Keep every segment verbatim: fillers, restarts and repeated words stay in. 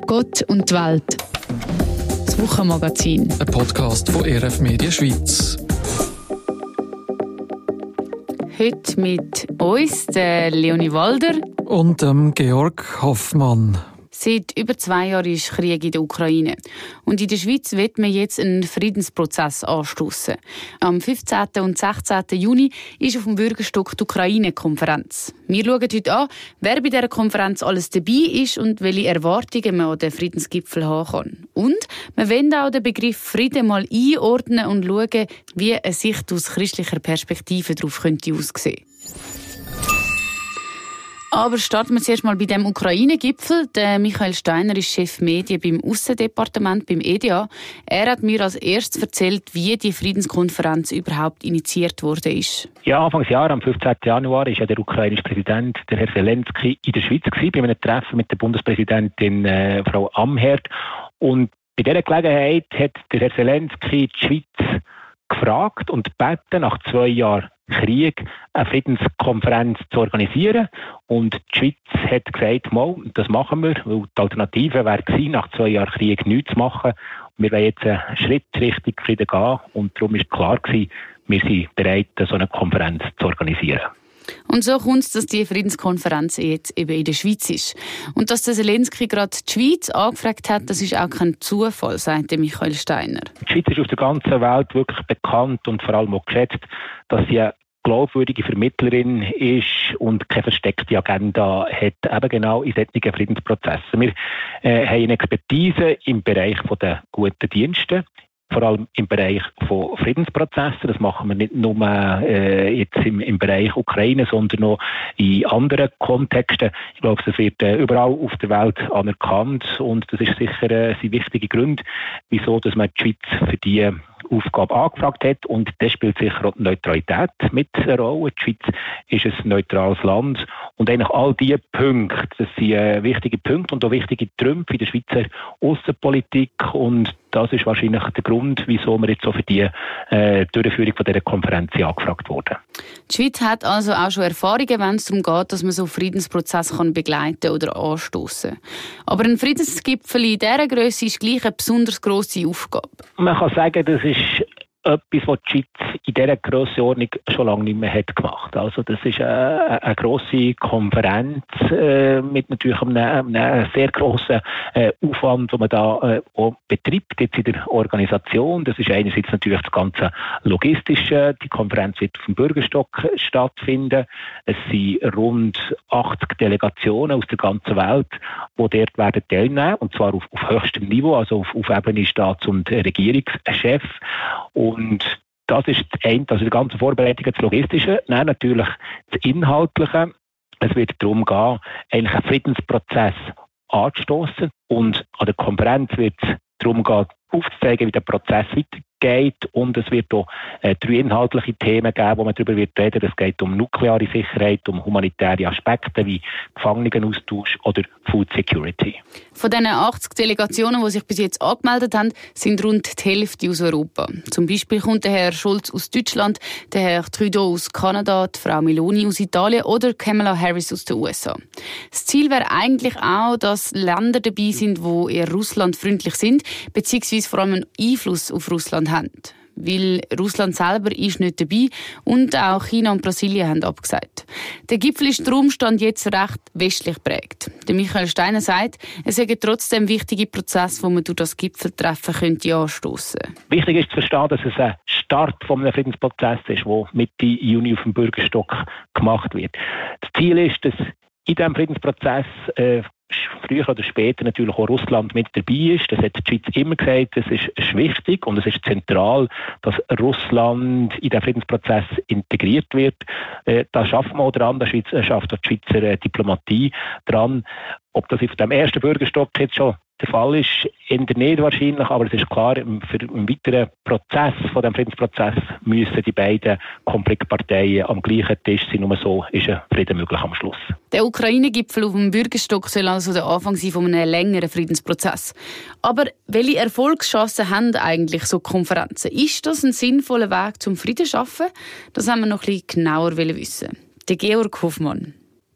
Gott und die Welt. Das Wochenmagazin. Ein Podcast von R F Media Schweiz. Heute mit uns, der Leonie Walder. Und ähm, Georg Hoffmann. Seit über zwei Jahren ist Krieg in der Ukraine. Und in der Schweiz wird man jetzt einen Friedensprozess anstoßen. Am fünfzehnten und sechzehnten Juni ist auf dem Bürgerstock die Ukraine-Konferenz. Wir schauen heute an, wer bei dieser Konferenz alles dabei ist und welche Erwartungen man an den Friedensgipfel haben kann. Und wir wollen auch den Begriff Frieden mal einordnen und schauen, wie eine Sicht aus christlicher Perspektive darauf könnte aussehen. Aber starten wir zuerst mal bei dem Ukraine-Gipfel. Der Michael Steiner ist Chef Medien beim Aussendepartement, beim E D A. Er hat mir als erstes erzählt, wie die Friedenskonferenz überhaupt initiiert wurde. Ja, Anfangsjahr, am fünfzehnten Januar, war ja der ukrainische Präsident, der Herr Zelensky, in der Schweiz gewesen, bei einem Treffen mit der Bundespräsidentin äh, Frau Amherd. Und bei dieser Gelegenheit hat der Herr Zelensky die Schweiz gefragt und gebeten, nach zwei Jahren Krieg eine Friedenskonferenz zu organisieren. Und die Schweiz hat gesagt, mal, das machen wir, weil die Alternative wäre gewesen, nach zwei Jahren Krieg nichts zu machen. Und wir wollen jetzt einen Schritt Richtung Frieden gehen. Und darum war klar gewesen, wir sind bereit, so eine Konferenz zu organisieren. Und so kommt es, dass die Friedenskonferenz jetzt eben in der Schweiz ist. Und dass der Zelensky gerade die Schweiz angefragt hat, das ist auch kein Zufall, sagt Michael Steiner. Die Schweiz ist auf der ganzen Welt wirklich bekannt und vor allem auch geschätzt, dass sie eine glaubwürdige Vermittlerin ist und keine versteckte Agenda hat, eben genau in solchen Friedensprozessen. Wir äh, haben eine Expertise im Bereich der guten Dienste, vor allem im Bereich von Friedensprozessen. Das machen wir nicht nur äh, jetzt im, im Bereich Ukraine, sondern auch in anderen Kontexten. Ich glaube, das wird äh, überall auf der Welt anerkannt und das ist sicher äh, sind wichtige Gründe, wieso dass man die Schweiz für die Aufgabe angefragt hat. Und das spielt sicher auch die Neutralität mit eine Rolle. Die Schweiz ist ein neutrales Land. Und eigentlich all diese Punkte, das sind äh, wichtige Punkte und auch wichtige Trümpfe in der Schweizer Aussenpolitik. Und das ist wahrscheinlich der Grund, wieso wir jetzt so für die äh, Durchführung von dieser Konferenz angefragt wurden. Die Schweiz hat also auch schon Erfahrungen, wenn es darum geht, dass man so Friedensprozesse kann begleiten oder anstoßen. Aber ein Friedensgipfel in dieser Grösse ist gleich eine besonders grosse Aufgabe. Man kann sagen, das ist etwas, was die Schweiz in dieser Grössenordnung schon lange nicht mehr hat gemacht. Also das ist eine, eine grosse Konferenz äh, mit natürlich einem, einem sehr grossen äh, Aufwand, den man da äh, auch betreibt jetzt in der Organisation. Das ist einerseits natürlich das ganze Logistische. Die Konferenz wird auf dem Bürgerstock stattfinden. Es sind rund achtzig Delegationen aus der ganzen Welt, die dort werden teilnehmen, und zwar auf, auf höchstem Niveau, also auf, auf Ebene Staats- und Regierungschef. Und das ist das eine, also die ganze Vorbereitung, das Logistische, dann natürlich das Inhaltliche. Es wird darum gehen, eigentlich einen Friedensprozess anzustoßen, und an der Konferenz wird es darum gehen, aufzuzeigen, wie der Prozess weitergeht, und es wird auch äh, drei inhaltliche Themen geben, wo man darüber wird reden. Es geht um nukleare Sicherheit, um humanitäre Aspekte wie Gefangenenaustausch oder Food Security. Von diesen achtzig Delegationen, die sich bis jetzt angemeldet haben, sind rund die Hälfte aus Europa. Zum Beispiel kommt der Herr Scholz aus Deutschland, der Herr Trudeau aus Kanada, die Frau Meloni aus Italien oder Kamala Harris aus den U S A. Das Ziel wäre eigentlich auch, dass Länder dabei sind, die eher russlandfreundlich sind, beziehungsweise vor allem einen Einfluss auf Russland haben. Weil Russland selber ist nicht dabei und auch China und Brasilien haben abgesagt. Der Gipfel ist darum Stand jetzt recht westlich geprägt. Der Michael Steiner sagt, es sei trotzdem wichtige Prozesse, die man durch das Gipfeltreffen könnte anstoßen. Wichtig ist zu verstehen, dass es ein Start von einem Friedensprozess ist, der Mitte Juni auf dem Bürgerstock gemacht wird. Das Ziel ist, dass in diesem Friedensprozess äh, früher oder später natürlich auch Russland mit dabei ist. Das hat die Schweiz immer gesagt, das ist, ist wichtig und es ist zentral, dass Russland in den Friedensprozess integriert wird. Äh, da schaffen wir auch dran, da schafft auch die Schweizer äh, Diplomatie dran. Ob das auf dem ersten Bürgerstock jetzt schon der Fall ist, in der Nähe wahrscheinlich, aber es ist klar, für einen weiteren Prozess, von dem Friedensprozess, müssen die beiden Konfliktparteien am gleichen Tisch sein. Nur so ist ein Frieden möglich am Schluss. Der Ukraine-Gipfel auf dem Bürgerstock soll also der Anfang sein von einem längeren Friedensprozess. Aber welche Erfolgschancen haben eigentlich so Konferenzen? Ist das ein sinnvoller Weg zum Frieden zu schaffen? Das haben wir noch ein bisschen genauer wissen. Der Georg Hoffmann.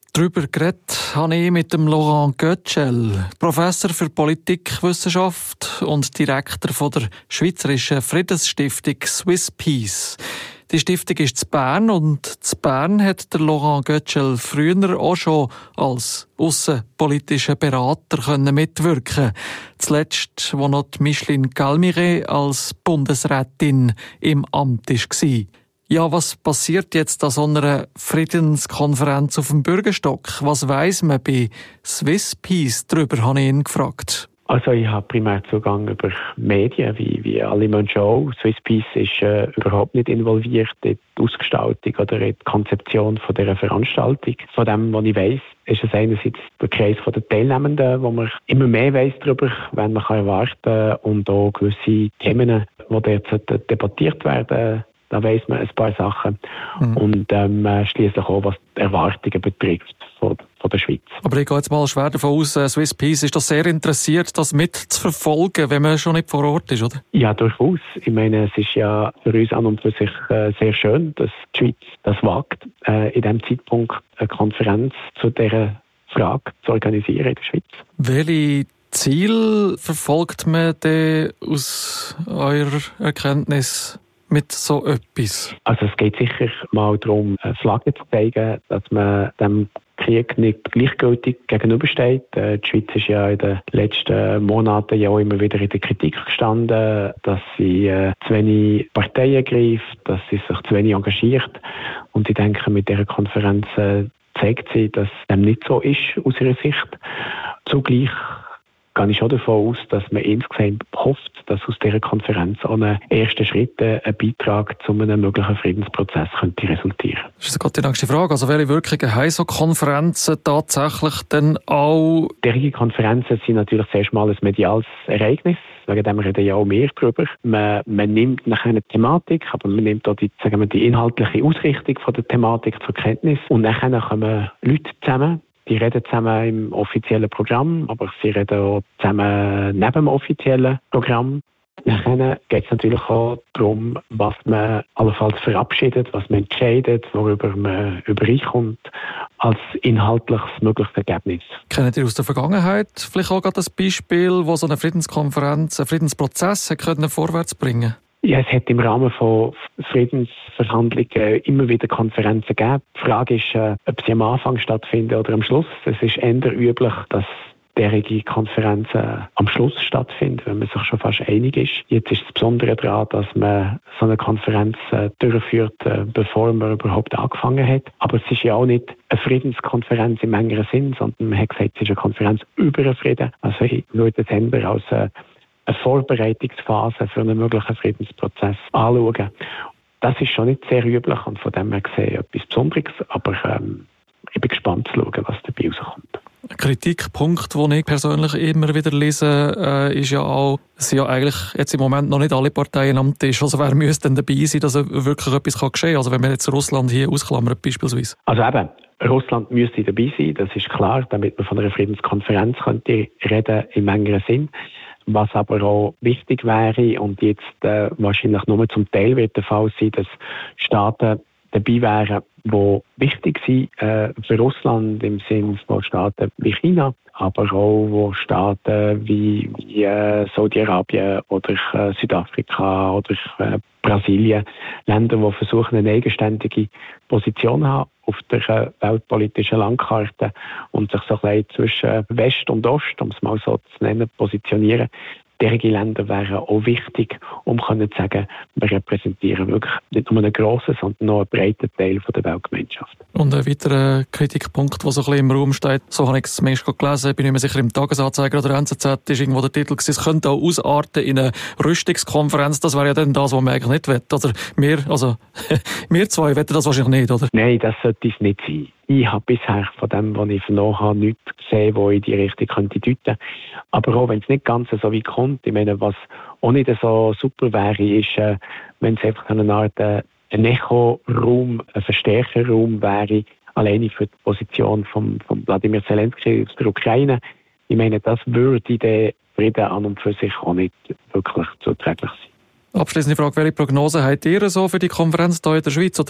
Darüber geredet habe ich mit dem Laurent Götschel, Professor für Politikwissenschaft und Direktor von der Schweizerischen Friedensstiftung Swiss Peace. Die Stiftung ist zu Bern und zu Bern hat der Laurent Götschel früher auch schon als aussenpolitischer Berater können mitwirken. Zuletzt, wo noch die Micheline Galmire als Bundesrätin im Amt war. Ja, was passiert jetzt an so einer Friedenskonferenz auf dem Bürgerstock? Was weiss man bei Swiss Peace darüber, habe ich ihn gefragt. Also ich habe primär Zugang über Medien, wie, wie alle Menschen auch. Swiss Peace ist äh, überhaupt nicht involviert in die Ausgestaltung oder in die Konzeption von dieser Veranstaltung. Von dem, was ich weiss, ist es einerseits der Kreis der Teilnehmenden, wo man immer mehr weiss darüber, wenn man erwarten kann, und auch gewisse Themen, die derzeit debattiert werden. Da weiss man ein paar Sachen. Mhm. Und ähm, schliesslich auch, was die Erwartungen betrifft von, von der Schweiz. Aber ich gehe jetzt mal schwer davon aus, äh, Swiss Peace ist das sehr interessiert, das mitzuverfolgen, wenn man schon nicht vor Ort ist, oder? Ja, durchaus. Ich meine, es ist ja für uns an und für sich äh, sehr schön, dass die Schweiz das wagt, äh, in diesem Zeitpunkt eine Konferenz zu dieser Frage zu organisieren in der Schweiz. Welche Ziele verfolgt man denn aus eurer Erkenntnis mit so etwas? Also es geht sicher mal darum, Flaggen zu zeigen, dass man dem Krieg nicht gleichgültig gegenübersteht. Die Schweiz ist ja in den letzten Monaten ja auch immer wieder in der Kritik gestanden, dass sie äh, zu wenig Parteien greift, dass sie sich zu wenig engagiert. Und ich denke, mit dieser Konferenz äh, zeigt sie, dass dem nicht so ist aus ihrer Sicht. Zugleich gehe ich schon davon aus, dass man insgesamt hofft, dass aus dieser Konferenz auch ein erster Schritt, ein Beitrag zu einem möglichen Friedensprozess könnte resultieren. Das ist gerade die nächste Frage. Also welche Wirkungen haben so Konferenzen tatsächlich denn auch? Derige Konferenzen sind natürlich zuerst mal ein mediales Ereignis. Wegen dem reden ja auch mehr darüber. Man, man nimmt nachher eine Thematik, aber man nimmt auch die, sagen wir, die inhaltliche Ausrichtung von der Thematik zur Kenntnis. Und nachher kommen Leute zusammen. Die reden zusammen im offiziellen Programm, aber sie reden auch zusammen neben dem offiziellen Programm. Nachher geht es natürlich auch darum, was man allenfalls verabschiedet, was man entscheidet, worüber man übereinkommt, als inhaltliches mögliches Ergebnis. Kennt ihr aus der Vergangenheit vielleicht auch gerade ein Beispiel, wo so eine Friedenskonferenz, einen Friedensprozess hat können vorwärts bringen? Ja, es hat im Rahmen von Friedensverhandlungen immer wieder Konferenzen gegeben. Die Frage ist, äh, ob sie am Anfang stattfinden oder am Schluss. Es ist eher üblich, dass derige Konferenzen am Schluss stattfinden, wenn man sich schon fast einig ist. Jetzt ist das Besondere daran, dass man so eine Konferenz äh, durchführt, äh, bevor man überhaupt angefangen hat. Aber es ist ja auch nicht eine Friedenskonferenz im engeren Sinn, sondern man hat gesagt, es ist eine Konferenz über den Frieden. Also ich würde das eher als äh, eine Vorbereitungsphase für einen möglichen Friedensprozess anschauen. Das ist schon nicht sehr üblich und von dem her gesehen etwas Besonderes, aber ähm, ich bin gespannt zu schauen, was dabei rauskommt. Ein Kritikpunkt, den ich persönlich immer wieder lese, äh, ist ja auch, dass ja eigentlich jetzt im Moment noch nicht alle Parteien am Tisch. Also wer müsste denn dabei sein, dass wirklich etwas geschehen kann? Also wenn man jetzt Russland hier ausklammert beispielsweise. Also eben, Russland müsste dabei sein, das ist klar, damit man von einer Friedenskonferenz könnte reden im engeren Sinn. Was aber auch wichtig wäre und jetzt äh, wahrscheinlich nur zum Teil wird der Fall sein, dass Staaten dabei wären, die wichtig sind äh, für Russland im Sinne von Staaten wie China, aber auch wo Staaten wie, wie äh, Saudi-Arabien oder äh, Südafrika oder äh, Brasilien, Länder, die versuchen, eine eigenständige Position zu haben auf der äh, weltpolitischen Landkarte und sich so ein bisschen zwischen West und Ost, um es mal so zu nennen, positionieren. Derige Länder wären auch wichtig, um zu sagen, wir repräsentieren wirklich nicht nur einen grossen, sondern noch einen breiten Teil der Weltgemeinschaft. Und ein weiterer Kritikpunkt, der so ein bisschen im Raum steht, so habe ich es zumindest gelesen, bin ich mir sicher im Tagesanzeiger oder N Z Z, ist irgendwo der Titel gewesen, es könnte auch ausarten in eine Rüstungskonferenz, das wäre ja dann das, was man eigentlich nicht will. Oder wir, also, wir zwei wollen das wahrscheinlich nicht, oder? Nein, das sollte es nicht sein. Ich habe bisher von dem, was ich vernommen habe, nichts gesehen, was in die Richtung könnte deuten. Aber auch wenn es nicht ganz so weit kommt, ich meine, was auch nicht so super wäre, ist, äh, wenn es einfach eine Art äh, ein Echo-Raum, ein Verstärkerraum wäre, alleine für die Position von, von Wladimir Zelensky aus der Ukraine. Ich meine, das würde den Frieden an und für sich auch nicht wirklich zuträglich sein. Abschließende Frage, welche Prognose habt ihr so für die Konferenz hier in der Schweiz? Oder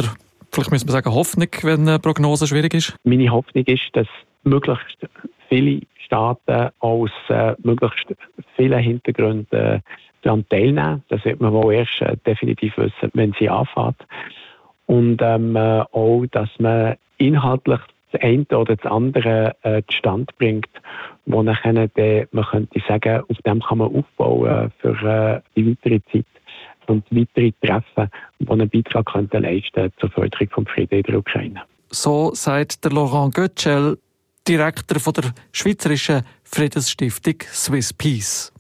vielleicht müssen wir sagen Hoffnung, wenn eine Prognose schwierig ist? Meine Hoffnung ist, dass möglichst viele Staaten aus äh, möglichst vielen Hintergründen äh, daran teilnehmen. Das wird man wohl erst äh, definitiv wissen, wenn sie anfängt. Und ähm, äh, auch, dass man inhaltlich das eine oder das andere äh, zustande bringt, wo nachher dann, man könnte sagen, auf dem kann man aufbauen für äh, die weitere Zeit und weitere Treffen, die einen Beitrag könnten leisten zur Förderung des Friedens in der Ukraine. So sagt der Laurent Götschel, Direktor von der Schweizerischen Friedensstiftung Swiss Peace.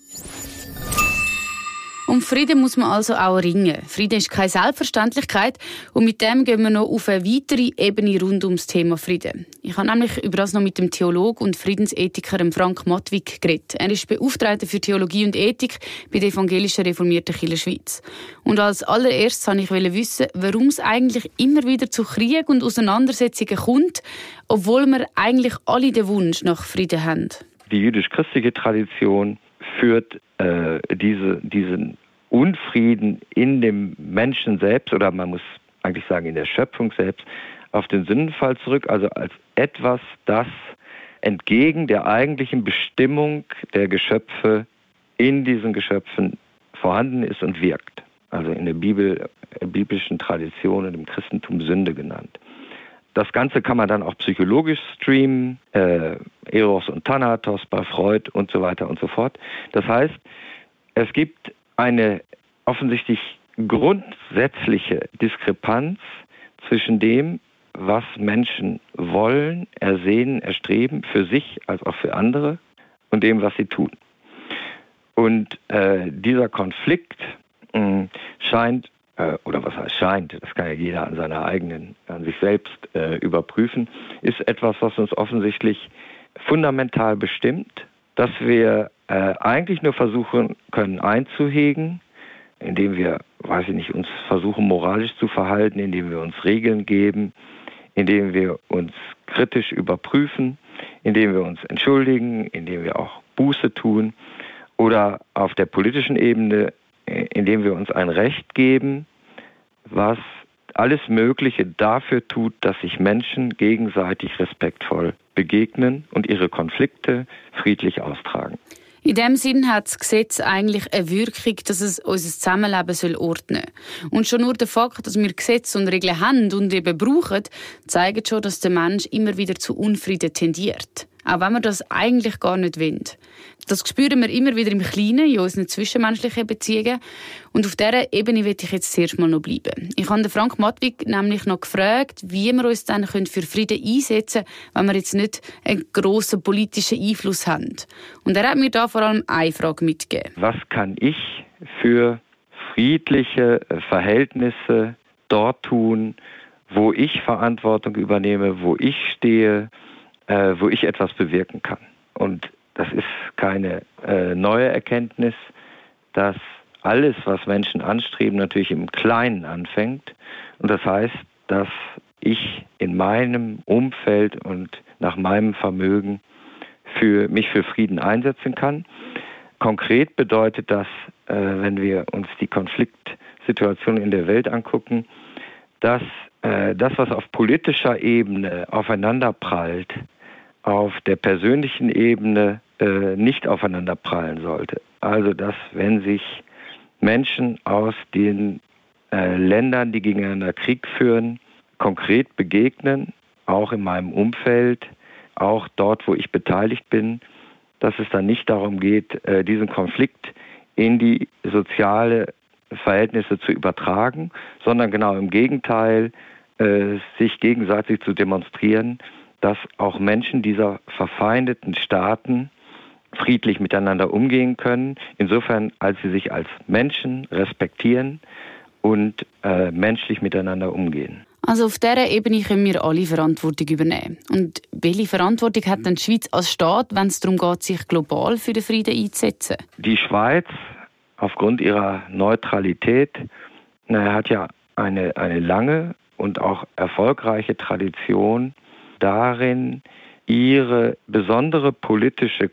Um Frieden muss man also auch ringen. Frieden ist keine Selbstverständlichkeit und mit dem gehen wir noch auf eine weitere Ebene rund ums Thema Frieden. Ich habe nämlich über das noch mit dem Theologen und Friedensethiker Frank Mattwig geredet. Er ist Beauftragter für Theologie und Ethik bei der Evangelischen Reformierten Kirche Schweiz. Und als allererstes wollte ich wissen, warum es eigentlich immer wieder zu Krieg und Auseinandersetzungen kommt, obwohl wir eigentlich alle den Wunsch nach Frieden haben. Die jüdisch-christliche Tradition führt äh, diese, diesen Unfrieden in dem Menschen selbst, oder man muss eigentlich sagen in der Schöpfung selbst, auf den Sündenfall zurück, also als etwas, das entgegen der eigentlichen Bestimmung der Geschöpfe in diesen Geschöpfen vorhanden ist und wirkt. Also in der Bibel, äh, biblischen Tradition und im Christentum Sünde genannt. Das Ganze kann man dann auch psychologisch streamen, äh, Eros und Thanatos bei Freud und so weiter und so fort. Das heißt, es gibt eine offensichtlich grundsätzliche Diskrepanz zwischen dem, was Menschen wollen, ersehnen, erstreben, für sich als auch für andere, und dem, was sie tun. Und äh, dieser Konflikt mh, scheint oder was heißt scheint, das kann ja jeder an seiner eigenen, an sich selbst äh, überprüfen, ist etwas, was uns offensichtlich fundamental bestimmt, dass wir äh, eigentlich nur versuchen können einzuhegen, indem wir, weiß ich nicht, uns versuchen moralisch zu verhalten, indem wir uns Regeln geben, indem wir uns kritisch überprüfen, indem wir uns entschuldigen, indem wir auch Buße tun oder auf der politischen Ebene, indem wir uns ein Recht geben, was alles Mögliche dafür tut, dass sich Menschen gegenseitig respektvoll begegnen und ihre Konflikte friedlich austragen. In dem Sinn hat das Gesetz eigentlich eine Wirkung, dass es unser Zusammenleben soll ordnen soll. Und schon nur der Fakt, dass wir Gesetze und Regeln haben und eben brauchen, zeigt schon, dass der Mensch immer wieder zu Unfrieden tendiert. Auch wenn wir das eigentlich gar nicht wollen. Das spüren wir immer wieder im Kleinen, in unseren zwischenmenschlichen Beziehungen. Und auf dieser Ebene will ich jetzt zuerst mal noch bleiben. Ich habe Frank Mattwig nämlich noch gefragt, wie wir uns dann für Frieden einsetzen können, wenn wir jetzt nicht einen grossen politischen Einfluss haben. Und er hat mir da vor allem eine Frage mitgegeben. Was kann ich für friedliche Verhältnisse dort tun, wo ich Verantwortung übernehme, wo ich stehe, äh, wo ich etwas bewirken kann? Und das ist keine äh, neue Erkenntnis, dass alles, was Menschen anstreben, natürlich im Kleinen anfängt. Und das heißt, dass ich in meinem Umfeld und nach meinem Vermögen für mich für Frieden einsetzen kann. Konkret bedeutet das, äh, wenn wir uns die Konfliktsituation in der Welt angucken, dass äh, das, was auf politischer Ebene aufeinanderprallt, auf der persönlichen Ebene äh, nicht aufeinanderprallen sollte. Also dass, wenn sich Menschen aus den äh, Ländern, die gegeneinander Krieg führen, konkret begegnen, auch in meinem Umfeld, auch dort, wo ich beteiligt bin, dass es dann nicht darum geht, äh, diesen Konflikt in die soziale Verhältnisse zu übertragen, sondern genau im Gegenteil, äh, sich gegenseitig zu demonstrieren, dass auch Menschen dieser verfeindeten Staaten friedlich miteinander umgehen können, insofern als sie sich als Menschen respektieren und äh, menschlich miteinander umgehen. Also auf dieser Ebene können wir alle Verantwortung übernehmen. Und welche Verantwortung hat denn die Schweiz als Staat, wenn es darum geht, sich global für den Frieden einzusetzen? Die Schweiz, aufgrund ihrer Neutralität, na, hat ja eine, eine lange und auch erfolgreiche Tradition darin, ihre besondere politische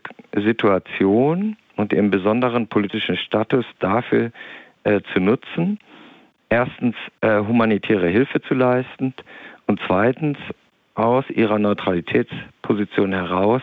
Situation und ihren besonderen politischen Status dafür äh, zu nutzen, erstens äh, humanitäre Hilfe zu leisten und zweitens aus ihrer Neutralitätsposition heraus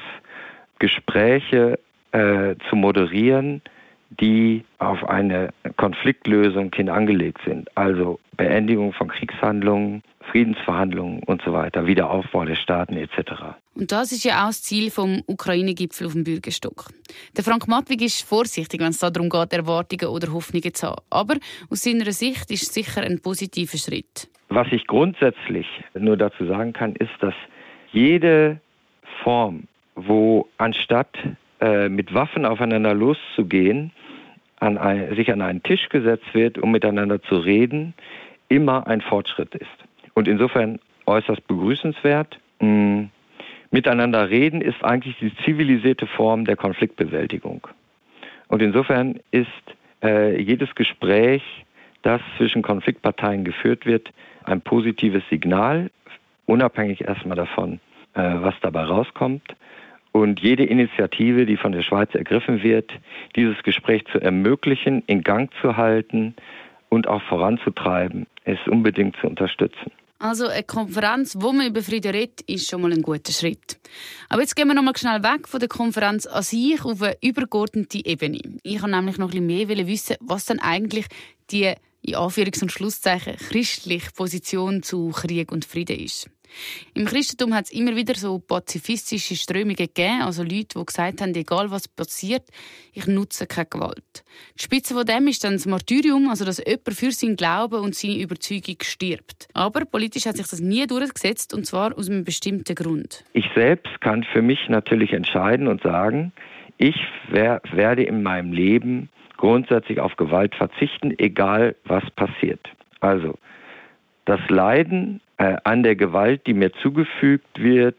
Gespräche äh, zu moderieren, die auf eine Konfliktlösung hin angelegt sind. Also Beendigung von Kriegshandlungen, Friedensverhandlungen und so weiter, Wiederaufbau der Staaten et cetera. Und das ist ja auch das Ziel vom Ukraine-Gipfel auf dem Bürgerstock. Der Frank Mattwig ist vorsichtig, wenn es darum geht, Erwartungen oder Hoffnungen zu haben. Aber aus seiner Sicht ist es sicher ein positiver Schritt. Was ich grundsätzlich nur dazu sagen kann, ist, dass jede Form, wo anstatt äh, mit Waffen aufeinander loszugehen, an ein, sich an einen Tisch gesetzt wird, um miteinander zu reden, immer ein Fortschritt ist. Und insofern äußerst begrüßenswert. Mh, miteinander reden ist eigentlich die zivilisierte Form der Konfliktbewältigung. Und insofern ist äh, jedes Gespräch, das zwischen Konfliktparteien geführt wird, ein positives Signal, unabhängig erstmal davon, äh, was dabei rauskommt. Und jede Initiative, die von der Schweiz ergriffen wird, dieses Gespräch zu ermöglichen, in Gang zu halten und auch voranzutreiben, ist unbedingt zu unterstützen. Also eine Konferenz, wo man über Frieden redet, ist schon mal ein guter Schritt. Aber jetzt gehen wir noch mal schnell weg von der Konferenz an sich auf eine übergeordnete Ebene. Ich wollte nämlich noch ein bisschen mehr wissen, was denn eigentlich die in Anführungs- und Schlusszeichen christliche Position zu Krieg und Frieden ist. Im Christentum hat es immer wieder so pazifistische Strömungen gegeben, also Leute, die gesagt haben, egal was passiert, ich nutze keine Gewalt. Die Spitze von dem ist dann das Martyrium, also dass jemand für seinen Glauben und seine Überzeugung stirbt. Aber politisch hat sich das nie durchgesetzt, und zwar aus einem bestimmten Grund. Ich selbst kann für mich natürlich entscheiden und sagen, ich wer- werde in meinem Leben grundsätzlich auf Gewalt verzichten, egal was passiert. Also das Leiden äh, an der Gewalt, die mir zugefügt wird,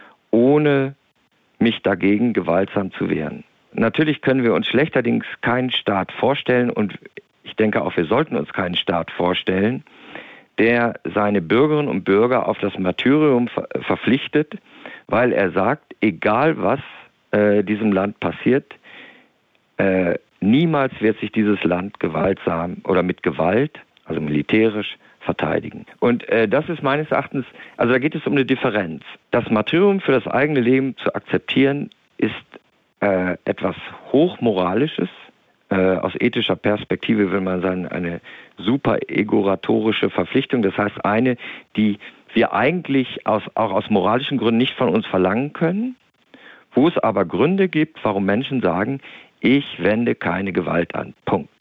ohne mich dagegen gewaltsam zu wehren. Natürlich können wir uns schlechterdings keinen Staat vorstellen, und ich denke auch, wir sollten uns keinen Staat vorstellen, der seine Bürgerinnen und Bürger auf das Martyrium ver- verpflichtet, weil er sagt, egal was äh, diesem Land passiert, äh, niemals wird sich dieses Land gewaltsam oder mit Gewalt, also militärisch, verteidigen. Und äh, das ist meines Erachtens, also da geht es um eine Differenz. Das Martyrium für das eigene Leben zu akzeptieren, ist äh, etwas Hochmoralisches. Äh, aus ethischer Perspektive will man sagen, eine super egoratorische Verpflichtung. Das heißt, eine, die wir eigentlich aus, auch aus moralischen Gründen nicht von uns verlangen können, wo es aber Gründe gibt, warum Menschen sagen, ich wende keine Gewalt an. Punkt.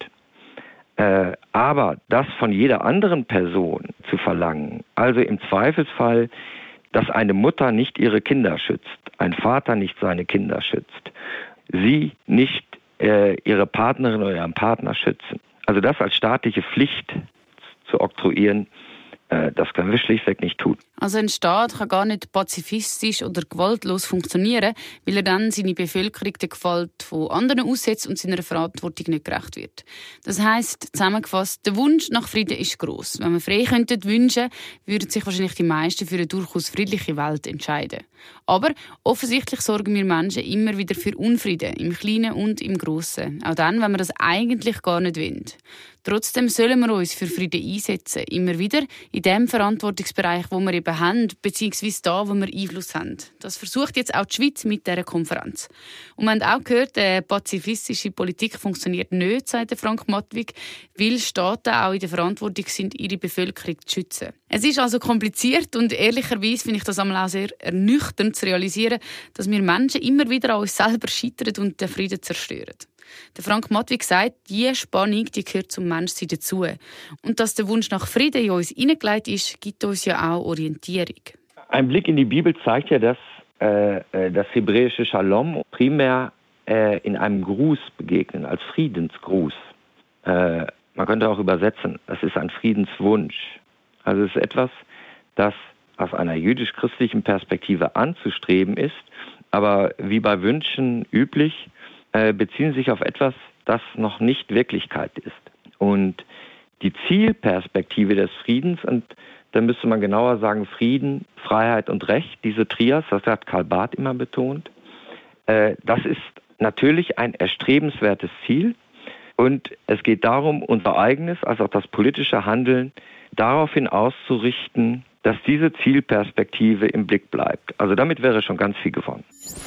Äh, aber das von jeder anderen Person zu verlangen, also im Zweifelsfall, dass eine Mutter nicht ihre Kinder schützt, ein Vater nicht seine Kinder schützt, sie nicht äh, ihre Partnerin oder ihren Partner schützen. Also das als staatliche Pflicht zu oktroyieren, äh, das können wir schlichtweg nicht tun. Also ein Staat kann gar nicht pazifistisch oder gewaltlos funktionieren, weil er dann seine Bevölkerung der Gewalt von anderen aussetzt und seiner Verantwortung nicht gerecht wird. Das heisst, zusammengefasst, der Wunsch nach Frieden ist gross. Wenn wir frei könnten wünschen, würden sich wahrscheinlich die meisten für eine durchaus friedliche Welt entscheiden. Aber offensichtlich sorgen wir Menschen immer wieder für Unfrieden, im Kleinen und im Grossen. Auch dann, wenn wir das eigentlich gar nicht wollen. Trotzdem sollen wir uns für Frieden einsetzen. Immer wieder in dem Verantwortungsbereich, wo wir eben haben, beziehungsweise da, wo wir Einfluss haben. Das versucht jetzt auch die Schweiz mit dieser Konferenz. Und wir haben auch gehört, äh, pazifistische Politik funktioniert nicht, sagt Frank Mattwig, weil Staaten auch in der Verantwortung sind, ihre Bevölkerung zu schützen. Es ist also kompliziert, und ehrlicherweise finde ich das einmal auch sehr ernüchternd zu realisieren, dass wir Menschen immer wieder an uns selber scheitern und den Frieden zerstören. Der Frank Mattwig sagt, diese Spannung die gehört zum Menschsein dazu. Und dass der Wunsch nach Frieden in uns hineingelegt ist, gibt uns ja auch Orientierung. Ein Blick in die Bibel zeigt ja, dass äh, das hebräische Shalom primär äh, in einem Gruß begegnen, als Friedensgruß. Äh, man könnte auch übersetzen, das ist ein Friedenswunsch. Also es ist etwas, das aus einer jüdisch-christlichen Perspektive anzustreben ist, aber wie bei Wünschen üblich, äh, beziehen sich auf etwas, das noch nicht Wirklichkeit ist. Und die Zielperspektive des Friedens, und da müsste man genauer sagen, Frieden, Freiheit und Recht, diese Trias, das hat Karl Barth immer betont, äh, das ist natürlich ein erstrebenswertes Ziel, Und es geht darum, unser eigenes, also auch das politische Handeln daraufhin auszurichten, dass diese Zielperspektive im Blick bleibt. Also damit wäre schon ganz viel gewonnen.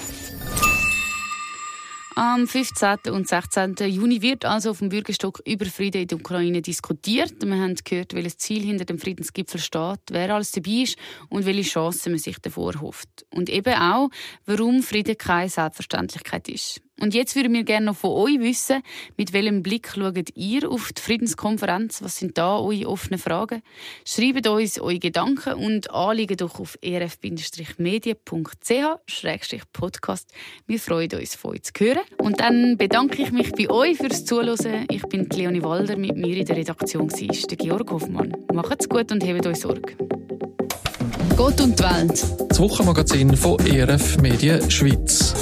Am fünfzehnten und sechzehnten Juni wird also auf dem Bürgerstock über Frieden in der Ukraine diskutiert. Wir haben gehört, welches Ziel hinter dem Friedensgipfel steht, wer alles dabei ist und welche Chancen man sich davor hofft. Und eben auch, warum Frieden keine Selbstverständlichkeit ist. Und jetzt würden wir gerne noch von euch wissen, mit welchem Blick schaut ihr auf die Friedenskonferenz? Was sind da eure offenen Fragen? Schreibt uns eure Gedanken und Anliegen doch auf e r f medien punkt c h slash podcast. Wir freuen uns, von euch zu hören. Und dann bedanke ich mich bei euch fürs Zuhören. Ich bin Leonie Walder, mit mir in der Redaktion war der Georg Hoffmann. Macht's gut und hebt euch Sorge. Gott und die Welt. Das Wochenmagazin von E R F Medien Schweiz.